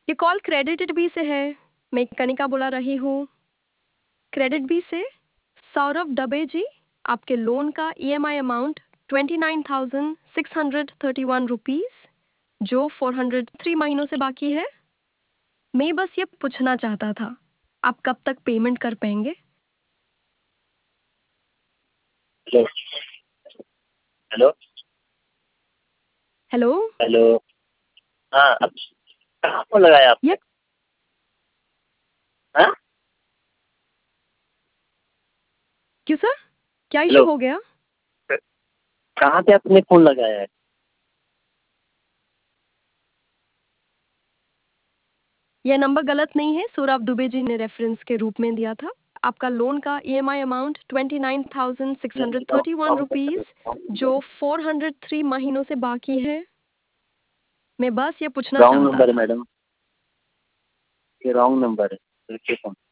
ये call credit B से है। मैं कनिका बुला रही हूँ। क्रेडिट बी से सौरभ दबे जी, आपके लोन का ईएमआई अमाउंट 29,631 रुपीस जो 403 महीनों से बाकी है। मैं बस ये पूछना चाहता था, आप कब तक पेमेंट कर पाएंगे? हेलो। हेलो। हेलो। हेलो। हाँ, अब कहाँ फोन लगाया आपने? ये हाँ। क्यों सर, क्या इशू हेलो। हो गया? कहाँ पे आपने फोन लगाया है? यह नंबर गलत नहीं है, सौरभ दुबे जी ने रेफरेंस के रूप में दिया था। आपका लोन का ईएमआई अमाउंट 29,631 रुपीस जो 403 महीनों से बाकी है। मैं बस ये पूछना रॉन्ग चाहता नंबर है था। मैडम, ये रॉन्ग नंबर है। रखिए फोन।